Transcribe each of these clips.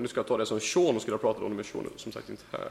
nu ska jag ta det som Sean skulle ha pratat om, men Sean är som sagt inte här.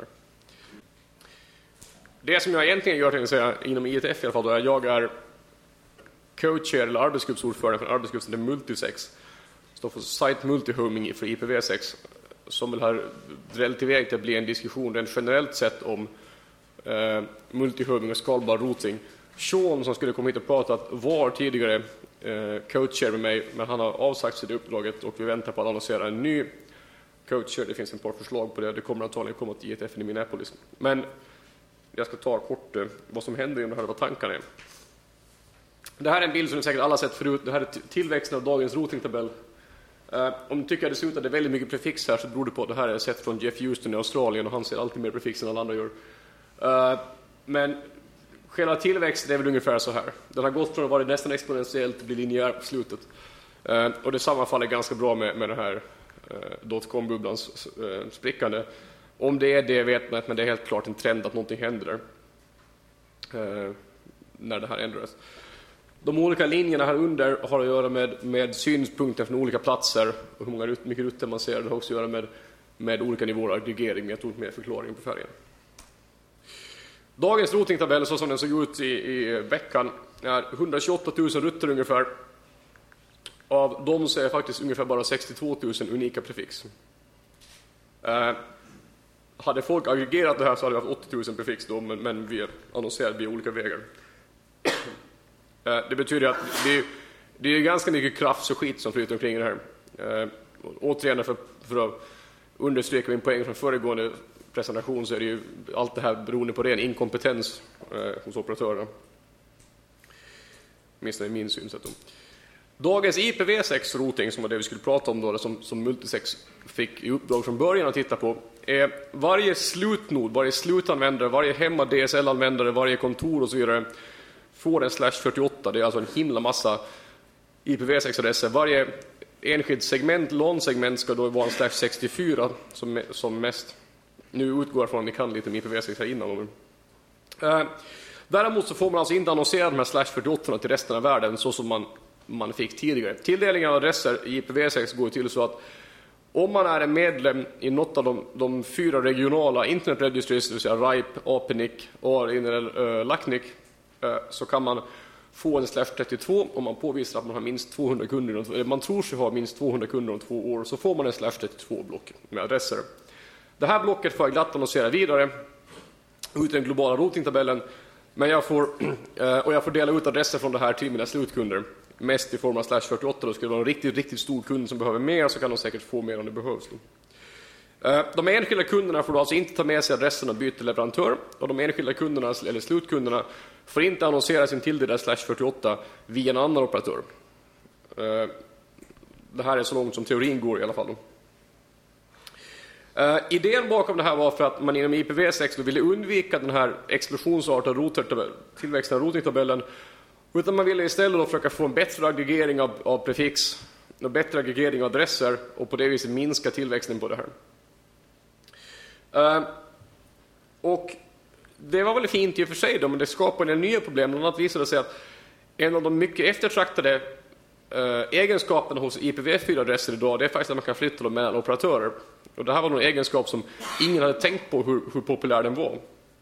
Det som jag egentligen gör, tänkte säga, inom IETF i alla fall, då är jag är coacher eller arbetsgruppsordförande för en arbetsgrupp som heter Multisex. Står för Site Multihoming för IPv6, som vill ha drällt iväg till att bli en diskussion rent generellt sett om multihoming och skalbar routing. Sean, som skulle komma hit och prata, var tidigare coacher med mig, men han har avsagt sig det uppdraget och vi väntar på att annonsera en ny coacher. Det finns ett par förslag på det. Det kommer antagligen komma till IETF i Minneapolis. Men jag ska ta kort vad som händer om det här, vad tankarna är. Det här är en bild som ni säkert alla sett förut. Det här är tillväxten av dagens routingtabell. Om ni tycker att det ser ut att det är väldigt mycket prefix här, så beror det på att det här är sett från Jeff Houston i Australien och han ser alltid mer prefix än alla andra gör. Men själva tillväxten är väl ungefär så här. Den har gått från att vara nästan exponentiellt till bli linjär på slutet. Och det sammanfaller ganska bra med den här dotcom-bubblans sprickande. Om det är det vet man, men det är helt klart en trend att någonting händer där när det här ändras. De olika linjerna här under har att göra med synpunkter från olika platser och hur mycket rutter man ser. Det har också att göra med olika nivåer av aggregering, men jag tog med förklaring på färgen. Dagens routingtabell, så som den såg ut i veckan, är 128 000 rutter ungefär. Av dem så är faktiskt ungefär bara 62 000 unika prefix. Hade folk aggregerat det här så hade vi haft 80 000 prefix då, men vi annonserade via olika vägar. Det betyder att det är ganska mycket kraft och skit som flyter omkring det här. Återigen för att understryka min poäng från föregående presentation, så är det ju allt det här beroende på ren inkompetens hos operatörerna. Minst det är min synsätt. Dagens IPv6 routing, som var det vi skulle prata om då, som Multisex fick i uppdrag från början att titta på, är varje slutnod, varje slutanvändare, varje hemma DSL-användare, varje kontor och så vidare får en /48. Det är alltså en himla massa IPv6-adresser. Varje enskilt segment, LAN-segment, ska då vara en /64 som mest. Nu utgår från att ni kan lite om IPv6 här innan. Däremot så får man alltså inte annonsera de här /48 till resten av världen så som man fick tidigare. Tilldelningen av adresser i IPv6 går till så att om man är en medlem i något av de 4 regionala internet registries, det vill säga RIPE, APNIC, ARIN eller LACNIC, så kan man få en /32 om man påvisar att man har minst 200 kunder, eller man tror sig ha minst 200 kunder om 2 år, så får man en /32-block med adresser. Det här blocket får jag glatt annonsera vidare ut i den globala routingtabellen, men jag får dela ut adresser från det här till mina slutkunder, mest i form av /48. Då skulle det vara en riktigt, riktigt stor kund som behöver mer, så kan de säkert få mer om det behövs. De enskilda kunderna får då alltså inte ta med sig adressen och byta leverantör, och de enskilda kunderna eller slutkunderna får inte annonsera sin tilldelade /48 via en annan operatör. Det här är så långt som teorin går i alla fall. Idén bakom det här var för att man inom IPv6 ville undvika den här explosionsartade tillväxten av routingtabellen, utan man ville istället då försöka få en bättre aggregering av prefix, en bättre aggregering av adresser, och på det viset minska tillväxten på det här. Och det var väl fint i och för sig då, men det skapade en nya problem. Bland annat visade det sig att en av de mycket eftertraktade egenskaperna hos IPv4-adresser idag, det är faktiskt att man kan flytta dem mellan operatörer. Och det här var någon egenskap som ingen hade tänkt på hur populär den var.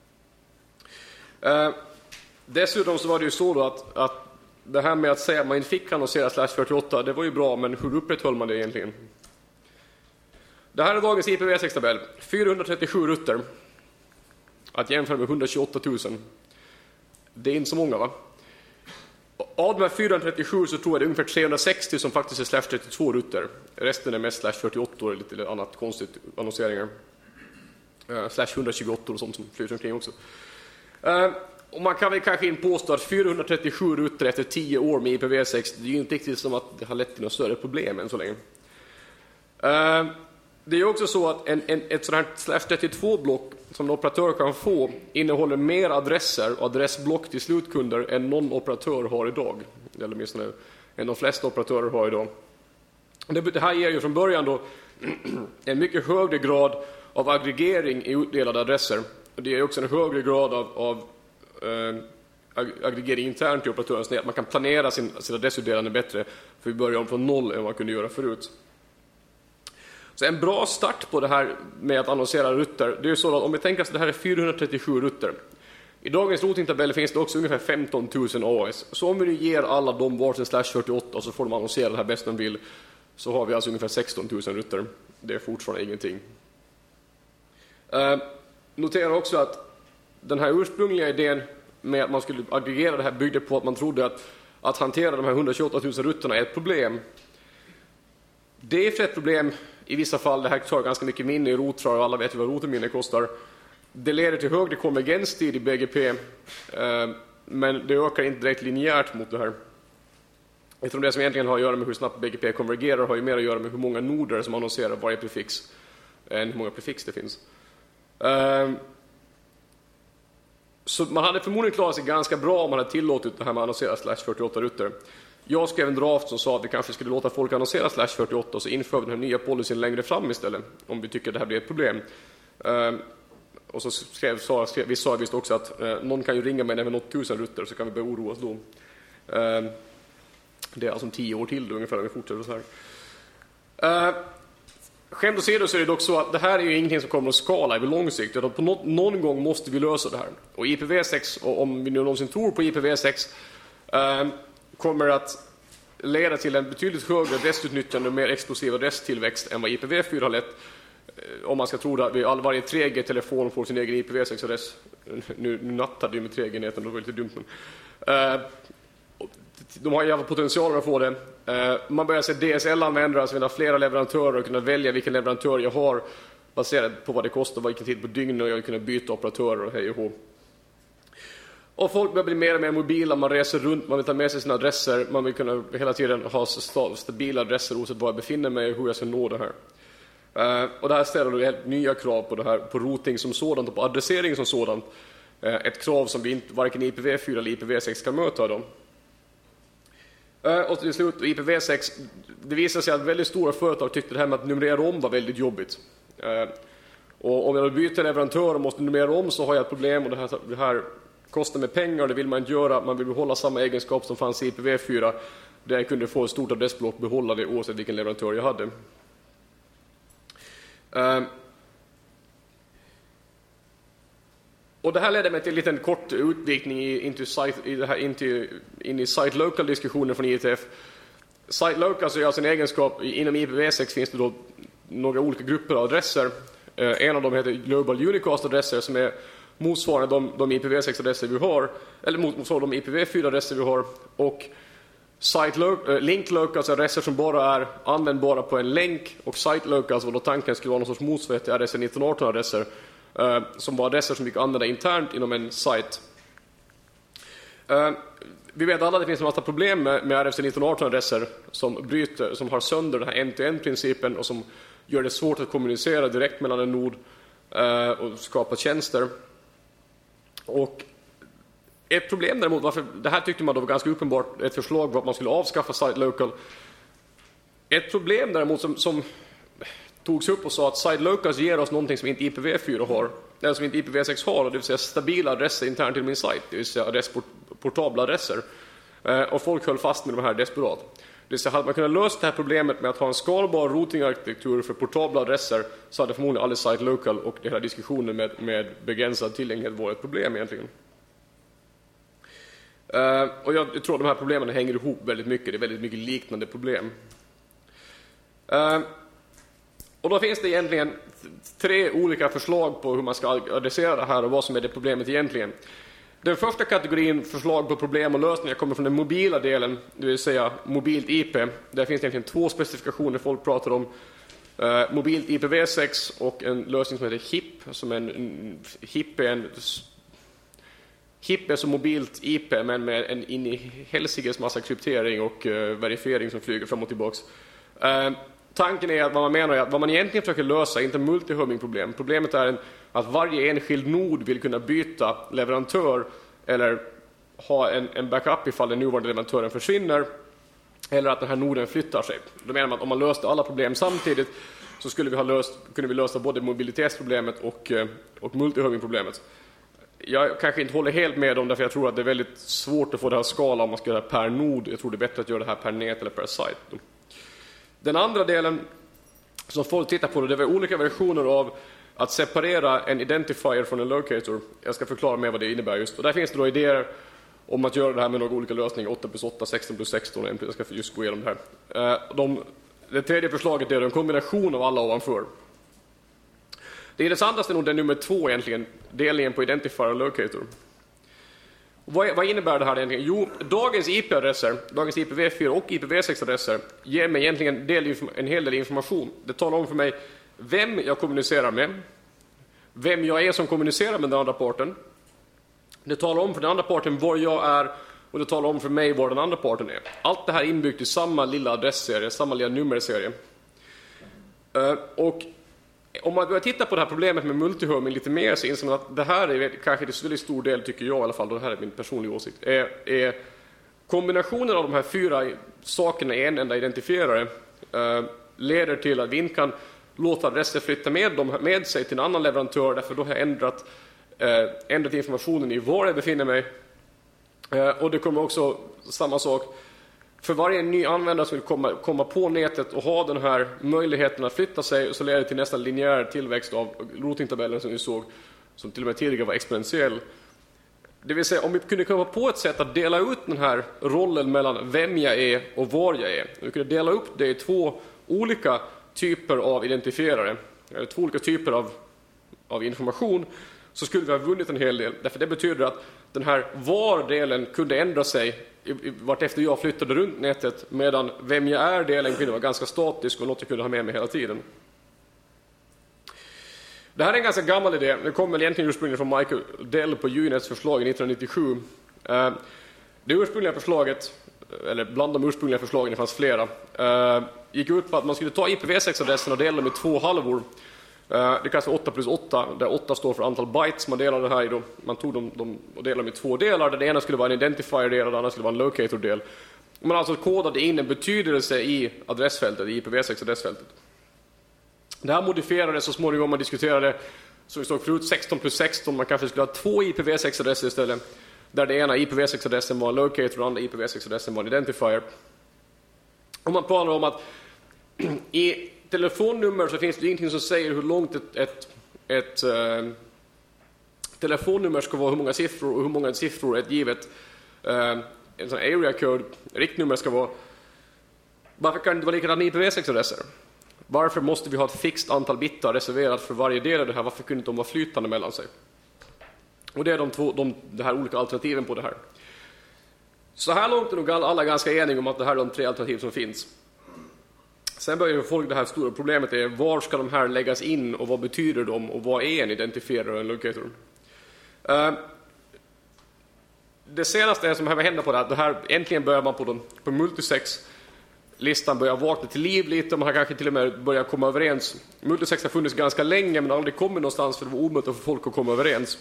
Dessutom så var det ju så då att det här med att säga att man inte fick annonsera /48, det var ju bra, men hur upprätthöll man det egentligen? Det här är dagens IPv6-tabell. 437 rutter. Att jämföra med 128 000. Det är inte så många, va? Av de här 437 så tror jag det är ungefär 360 som faktiskt är /32 rutter. Resten är mest /48 eller lite annat konstigt annonseringar. /128 och sånt som flyter omkring också. Och man kan väl kanske inte påstå att 437 rutter efter 10 år med IPv6, det är ju inte riktigt som att det har lett till några större problem än så länge. Det är ju också så att ett sådant här /32-block som en operatör kan få innehåller mer adresser och adressblock till slutkunder än någon operatör har idag. Eller åtminstone än de flesta operatörer har idag. Det här ger ju från början då en mycket högre grad av aggregering i utdelade adresser. Och det är också en högre grad av aggregering internt i operatören, så att man kan planera sin adressutdelande bättre, för vi börjar om från 0 än vad man kunde göra förut. Så en bra start på det här med att annonsera rutter, det är så att om vi tänker att det här är 437 rutter. I dagens routingtabeller finns det också ungefär 15 000 AS. Så om vi nu ger alla dem varsin /48 så får de annonsera det här bäst de vill, så har vi alltså ungefär 16 000 rutter. Det är fortfarande ingenting. Notera också att den här ursprungliga idén med att man skulle aggregera det här byggde på att man trodde att hantera de här 128 000 rutterna är ett problem. Det är ett problem i vissa fall. Det här tar ganska mycket minne i rotrar och alla vet ju vad roterminne kostar. Det leder till högre konvergenstid i BGP, men det ökar inte direkt linjärt mot det här. Jag tror det som egentligen har att göra med hur snabbt BGP konvergerar har ju mer att göra med hur många noder som annonserar varje prefix än hur många prefix det finns. Så man hade förmodligen klarat sig ganska bra om man hade tillåtit det här med annonsera /48 rutter. Jag skrev en draft som sa att vi kanske skulle låta folk annonsera /48 och så inför vi den här nya policyn längre fram istället, om vi tycker att det här blir ett problem. Och så vi sa visst också att någon kan ju ringa mig när vi nått 1000 rutter, så kan vi börja oroa oss då. Det är alltså 10 år till då, ungefär, när vi fortsätter så här. Skämt åsido så är det dock så att det här är ju ingenting som kommer att skala över lång sikt. På någon gång måste vi lösa det här. Och IPv6, och om vi nu någonsin tror på IPv6, kommer att leda till en betydligt högre restutnyttjande och mer explosiv resttillväxt än vad IPv4 har lett. Om man ska tro att varje 3G-telefon får sin egen IPv6-adress. Nu nattade ju med 3G-näten, det var lite dumt. Men, de har jävla potential att få det. Man börjar se DSL-användare, alltså vi har flera leverantörer och kunna välja vilken leverantör jag har baserat på vad det kostar, vilken tid på dygn, och jag kunna byta operatörer och hej och hå. Och folk börjar bli mer och mer mobila, man reser runt, man vill ta med sig sina adresser, man vill kunna hela tiden ha stabila adresser oavsett var jag befinner mig och hur jag ska nå det här. Och det här ställer helt nya krav på det här, på routing som sådant och på adressering som sådant. Ett krav som vi inte, varken IPv4 eller IPv6 kan möta dem. Och till slut IPv6, det visar sig att väldigt stora företag tyckte det här med att numrera om var väldigt jobbigt. Och om jag byter leverantör och måste numrera om så har jag ett problem, och det här kostar mig pengar, det vill man inte göra. Man vill behålla samma egenskap som fanns i IPv4, där jag kunde få ett stort adressblock, behålla det oavsett vilken leverantör jag hade. Och det här ledde mig till en liten kort utvikning in i site local-diskussionen från IETF. Site local är alltså en egenskap, inom IPv6 finns det då några olika grupper av adresser. En av dem heter Global Unicast-adresser, som är motsvarande de IPv6-adresser vi har, eller motsvarande de IPv4-adresser vi har. Och link locals är adresser som bara är användbara på en länk, och site locals, och då tanken skulle vara någon sorts motsvarighet till RS 1918-adresser. Som var adresser som vi kan använda internt inom en sajt. Vi vet alla att det finns en massa problem med RFC 1918-adresser som har sönder den här end-to-end-principen och som gör det svårt att kommunicera direkt mellan en nod och skapa tjänster. Och ett problem däremot, varför det här tyckte man då var ganska uppenbart ett förslag var att man skulle avskaffa site local. Ett problem däremot som togs upp och sa att site locals ger oss någonting som inte IPv4 har, eller som inte IPv6 har, det vill säga stabila adresser internt till min sajt, det vill säga portabla adresser. Och folk höll fast med de här desperat. Det vill säga, hade man kunnat lösa det här problemet med att ha en skalbar routing-arkitektur för portabla adresser, så hade förmodligen aldrig site local och den här diskussionen med begränsad tillgänglighet varit ett problem egentligen. Och jag tror att de här problemen hänger ihop väldigt mycket. Det är väldigt mycket liknande problem. Och då finns det egentligen 3 olika förslag på hur man ska adressera det här och vad som är det problemet egentligen. Den första kategorin förslag på problem och lösningar kommer från den mobila delen, det vill säga mobilt IP. Där finns det egentligen 2 specifikationer folk pratar om. Mobilt IPv6 och en lösning som heter HIP. HIP är som mobilt IP, men med en in i helsiges massa kryptering och verifiering som flyger fram och tillbaks. Tanken är att vad man menar är att vad man egentligen försöker lösa är inte multihubbing-problem. Problemet är att varje enskild nod vill kunna byta leverantör eller ha en backup ifall den nuvarande leverantören försvinner, eller att den här noden flyttar sig. Då menar man att om man löste alla problem samtidigt så kunde vi lösa både mobilitetsproblemet och multihubbing-problemet. Jag kanske inte håller helt med om det, för jag tror att det är väldigt svårt att få det här skala om man ska göra det per nod. Jag tror det är bättre att göra det här per nät eller per site. Den andra delen som folk tittar på det var olika versioner av att separera en identifier från en locator. Jag ska förklara mer vad det innebär just. Och där finns det då idéer om att göra det här med några olika lösningar, 8+8, 16+16. Jag ska just gå igenom det här. Det tredje förslaget är en kombination av alla ovanför. Det intressantaste är nog den nummer 2 egentligen, delningen på identifier och locator. Vad innebär det här egentligen? Jo, dagens IP-adresser, dagens IPv4 och IPv6-adresser ger mig egentligen en hel del information. Det talar om för mig vem jag kommunicerar med, vem jag är som kommunicerar med den andra parten. Det talar om för den andra parten var jag är och det talar om för mig var den andra parten är. Allt det här är inbyggt i samma lilla adressserie, samma lilla nummerserie. Och om man börjar titta på det här problemet med multihoming lite mer så inser man att det här är kanske till väldigt stor del, tycker jag i alla fall, och det här är min personliga åsikt, är kombinationen av de här 4 sakerna i en enda identifierare leder till att vi inte kan låta adresser flytta med sig till en annan leverantör, därför då har jag ändrat informationen i var jag befinner mig. Och det kommer också samma sak för varje ny användare som vill komma på nätet och ha den här möjligheten att flytta sig, så leder det till nästan linjär tillväxt av routingtabellen som vi såg, som till och med tidigare var exponentiell. Det vill säga, om vi kunde komma på ett sätt att dela ut den här rollen mellan vem jag är och var jag är, om vi kunde dela upp det i 2 olika typer av identifierare, eller 2 olika typer av information, så skulle vi ha vunnit en hel del. Därför det betyder att den här var-delen kunde ändra sig vart efter jag flyttade runt nätet, medan vem jag är-delen kunde vara ganska statisk och något jag kunde ha med mig hela tiden. Det här är en ganska gammal idé. Det kommer egentligen ursprungligen från Michael Dell på Unets förslag 1997. Det ursprungliga förslaget, eller bland de ursprungliga förslagen, det fanns flera, gick ut på att man skulle ta IPv6-adressen och dela dem i 2 halvor. Det kallas för 8+8, där 8 står för antal bytes man delar det här i. Då. Man tog dem och delade dem i 2 delar, där det ena skulle vara en identifier-del och det andra skulle vara en locator-del. Man alltså kodade in en betydelse i adressfältet, i IPv6-adressfältet. Det här modifierades så småningom, man diskuterade, som vi såg förut, 16+16. Man kanske skulle ha 2 IPv6-adresser istället, där det ena IPv6-adressen var en locator och den andra IPv6-adressen var en identifier. Och man pratar om att i telefonnummer så finns det ingenting som säger hur långt ett telefonnummer ska vara, hur många siffror och hur många siffror ett givet en sån area code, riktnummer ska vara. Varför kan det inte vara likadant med IPv6-adresser? Varför måste vi ha ett fixt antal bitar reserverat för varje del av det här? Varför kunde inte de vara flytande mellan sig? Och det är de här olika alternativen på det här. Så här långt är nog alla ganska eniga om att det här är de 3 alternativ som finns. Sen börjar folk det här stora problemet är var ska de här läggas in och vad betyder de och vad är en identifierare och en locator? Det senaste som här händer på det här äntligen börjar man på multisex-listan börja vakna till liv lite, och man har kanske till och med börjat komma överens. Multisex har funnits ganska länge men aldrig kommit någonstans för det var omöjligt för folk att komma överens.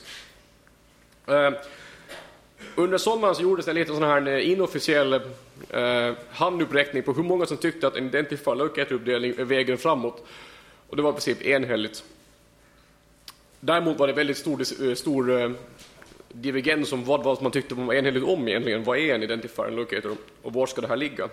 Under sommaren så gjordes en liten sån här inofficiell handuppräckning på hur många som tyckte att en identifier locator-uppdelning är vägen framåt. Och det var i princip enhälligt. Däremot var det väldigt stor divergens om vad man tyckte var enhälligt om egentligen. Vad är en identifier locator och var ska det här ligga?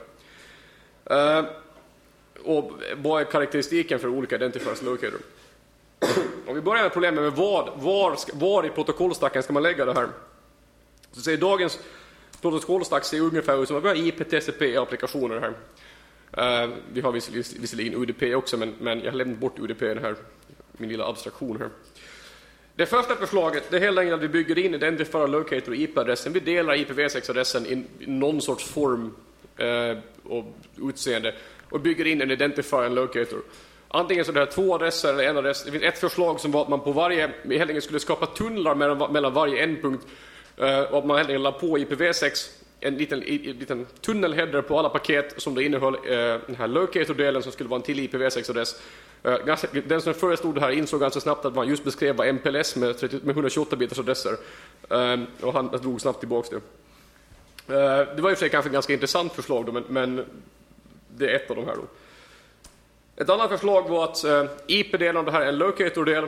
Och vad är karaktäristiken för olika identifiers locator? Om vi börjar med problemet med var i protokollstacken ska man lägga det här? Så säger dagens protokollstack ser ungefär ut som att vi har IP-TCP-applikationer här. Vi har visserligen UDP också, men jag har lämnat bort UDP i den här, min lilla abstraktion här. Det första förslaget, det är helt enkelt att vi bygger in identifier locator och IP-adressen. Vi delar IPv6-adressen i någon sorts form och utseende och bygger in en identifier och locator. Antingen så är det 2 adresser eller en adress. Det finns ett förslag som var att man på varje, helt enkelt skulle skapa tunnlar mellan varje ändpunkt. Och att man helt enkelt la på IPv6 en liten tunnelheader på alla paket som det innehöll den här locator-delen som skulle vara en till IPv6-adress. Den som förestod det här insåg ganska snabbt att man just beskrev vad MPLS med 128 bitars adresser. Och han drog snabbt tillbaka det. Det var i och för sig kanske ett ganska intressant förslag då, men det är ett av de här då. Ett annat förslag var att IP-delen av det här är en locator-del.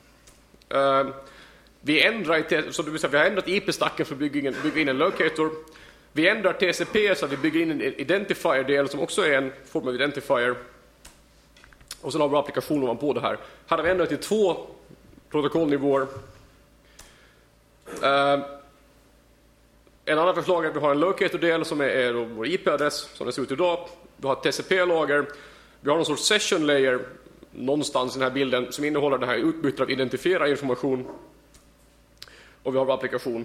Vi har ändrat IP-stacken för att bygga in en locator. Vi ändrar TCP så att vi bygger in en identifier-del som också är en form av identifier. Och sen har vi applikationer på det här. Här har vi ändrat till 2 protokollnivåer. En annan förslag är att vi har en locator-del som är vår IP-adress som det ser ut idag. Vi har ett TCP-lager. Vi har någon sorts session layer någonstans i den här bilden som innehåller den här utbytet av identifiera information. Och vi har vår applikation.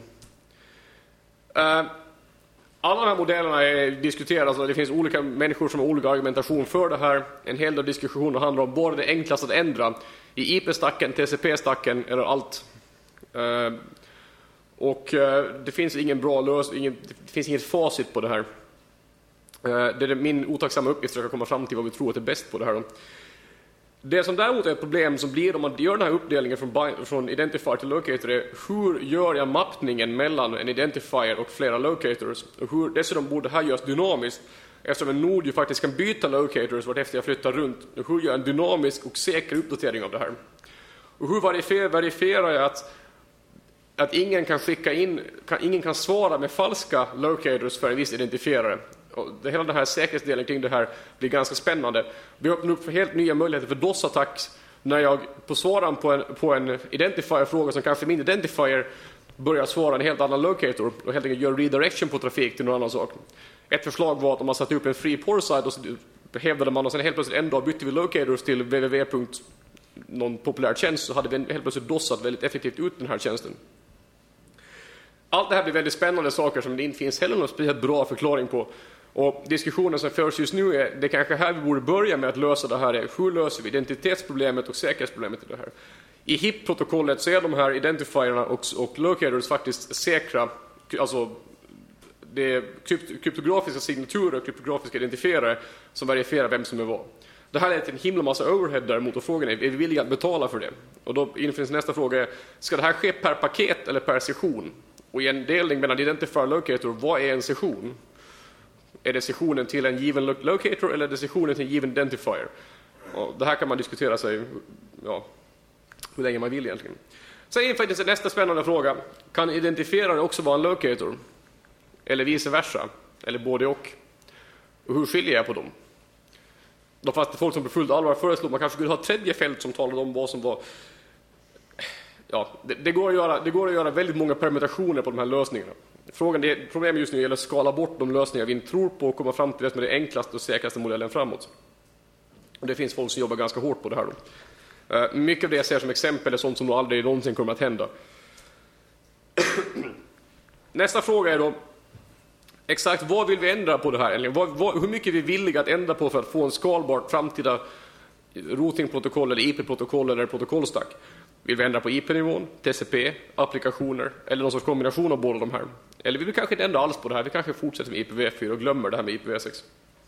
Alla de här modellerna diskuteras och det finns olika människor som har olika argumentation för det här. En hel del diskussioner handlar om bara det enklaste att ändra i IP-stacken, TCP-stacken eller allt. Och det finns ingen bra lösning, det finns inget facit på det här. Det är min otacksamma uppgift att försöka komma fram till vad vi tror att är bäst på det här då. Det som däremot är ett problem som blir om man gör den här uppdelningen från identifier till locator är hur gör jag mappningen mellan en identifier och flera locators? Och hur, dessutom borde det här göras dynamiskt eftersom en nod ju faktiskt kan byta locators vartefter jag flyttar runt. Och hur gör jag en dynamisk och säker uppdatering av det här? Och hur verifierar jag att ingen kan skicka in, ingen kan svara med falska locators för en viss identifierare? Och hela den här säkerhetsdelen kring det här blir ganska spännande. Vi öppnar upp för helt nya möjligheter för DOS-attacks när jag på svaran på en identifier-fråga som kanske min identifier börjar svara en helt annan locator och helt enkelt gör redirection på trafik till någon annan sak. Ett förslag var att om man satte upp en free port-side och så hävdade man och sen helt plötsligt en dag bytte vi locators till www. Någon populär tjänst så hade vi helt plötsligt DOSat väldigt effektivt ut den här tjänsten. Allt det här blir väldigt spännande saker som det inte finns heller någon speciellt bra förklaring på. Och diskussionen som förs just nu är det kanske här vi borde börja med att lösa det här är hur löser vi identitetsproblemet och säkerhetsproblemet i det här. I HIP-protokollet så är de här identifierna och locators faktiskt säkra, alltså det är kryptografiska signaturer och kryptografiska identifierare som verifierar vem som är vad. Det här är en himla massa overhead däremot och frågan är vi villiga att betala för det? Och då infinns nästa fråga är, ska det här ske per paket eller per session? Och i en delning mellan identifier och locator, vad är en session? Är det sessionen till en given locator eller är det sessionen till en given identifier? Och det här kan man diskutera sig hur länge man vill egentligen. Sen är faktiskt nästa spännande fråga. Kan identifierare också vara en locator? Eller vice versa? Eller både och? Och hur skiljer jag på dem? Då fanns det folk som på fullt allvar föreslog man kanske skulle ha ett tredje fält som talade om vad som var... Ja, det går att göra väldigt många permutationer på de här lösningarna. Problemet just nu gäller att skala bort de lösningar vi inte tror på och komma fram till det som är det enklaste och säkraste modellen framåt. Och det finns folk som jobbar ganska hårt på det här då. Mycket av det jag ser som exempel är sånt som nog aldrig någonsin kommer att hända. Nästa fråga är då exakt vad vill vi ändra på det här? Eller hur mycket är vi villiga att ändra på för att få en skalbar framtida routingprotokoll eller IP-protokoll eller protokollstack? Vill vi ändra på IP-nivån, TCP, applikationer eller någon sorts kombination av båda de här? Eller vill vi kanske inte ändra alls på det här? Vi kanske fortsätter med IPv4 och glömmer det här med IPv6.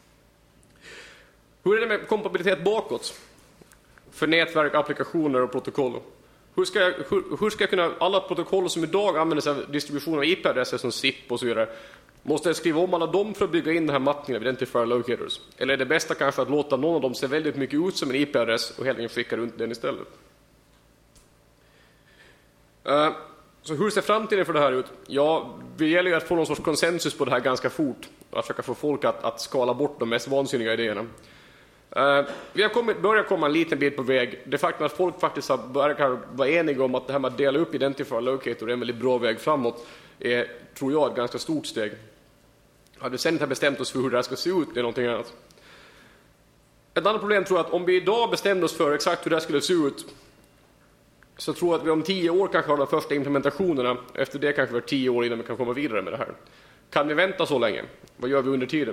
Hur är det med kompatibilitet bakåt? För nätverk, applikationer och protokoll. Hur ska jag kunna, alla protokoll som idag använder sig av distribution av IP-adresser som SIP och så vidare, måste jag skriva om alla dem för att bygga in den här mappningen av identifier locators? Eller är det bästa kanske att låta någon av dem se väldigt mycket ut som en IP-adress och helt enkelt skicka runt den istället? Så hur ser framtiden för det här ut? Ja, det gäller ju att få någon sorts konsensus på det här ganska fort. Att försöka få folk att skala bort de mest vansinniga idéerna. Vi har börjat komma en liten bit på väg. Det faktum att folk faktiskt verkar vara eniga om att det här med att dela upp identifier locator är en väldigt bra väg framåt är, tror jag, ett ganska stort steg. Hade vi sen inte bestämt oss för hur det här ska se ut, det är någonting annat. Ett annat problem tror jag att om vi idag bestämde oss för exakt hur det här skulle se ut, så tror jag att vi om 10 år kanske har de första implementationerna. Efter det kanske vi har 10 år innan vi kan komma vidare med det här. Kan vi vänta så länge? Vad gör vi under tiden?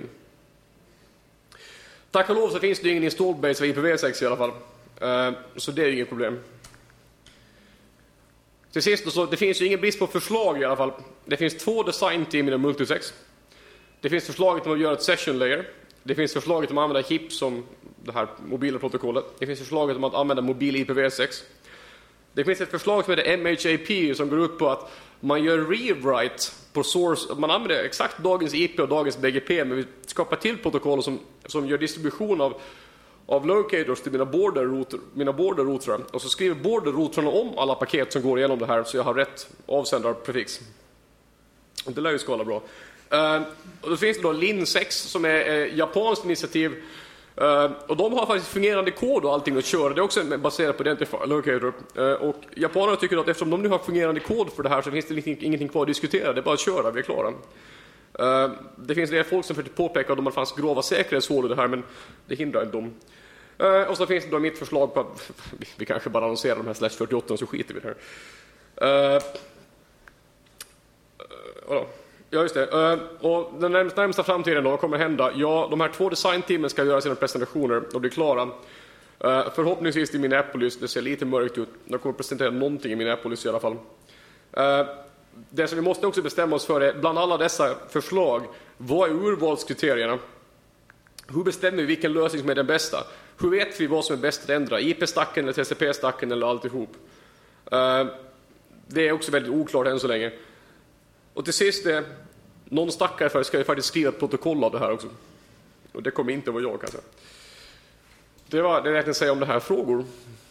Tack och lov så finns det ingen installed base av IPv6 i alla fall. Så det är inget problem. Till sist, så det finns ju ingen brist på förslag i alla fall. Det finns 2 designteam inom Multisex. Det finns förslaget om att göra ett session layer. Det finns förslaget om att använda HIP som det här mobila protokollet. Det finns förslaget om att använda mobil IPv6. Det finns ett förslag som heter MHAP som går ut på att man gör rewrite på source. Man använder exakt dagens IP och dagens BGP, men vi skapar till protokoll som gör distribution av locators till mina border router. Och så skriver border routerna om alla paket som går igenom det här så jag har rätt avsändarprefix. Det lär ju skala bra. Och då finns det då Lin6 som är japanskt initiativ Och de har faktiskt fungerande kod och allting att köra. Det är också baserat på Identifier Locator. Och japanerna tycker att eftersom de nu har fungerande kod för det här så finns det ingenting kvar att diskutera. Det är bara att köra, vi är klara. Det finns det folk som försöker påpeka att det fanns grova säkerhetshål i det här, men det hindrar inte dem. Och så finns det då mitt förslag på att vi kanske bara annonserar de här /48 så skiter vi det här. Ja, just det. Och den närmsta framtiden då kommer hända. Ja, de här 2 designteamen ska göra sina presentationer och bli klara. Förhoppningsvis i Minneapolis. Det ser lite mörkt ut. De kommer presentera någonting i Minneapolis i alla fall. Det som vi måste också bestämma oss för är bland alla dessa förslag, vad är urvalskriterierna? Hur bestämmer vi vilken lösning som är den bästa? Hur vet vi vad som är bäst att ändra? IP-stacken eller TCP-stacken eller alltihop? Det är också väldigt oklart än så länge. Och till sist, någon stackare för ska ju faktiskt skriva ett protokoll av det här också. Och det kommer inte vara jag kanske. Det var det jag tänkte säga om det här frågor.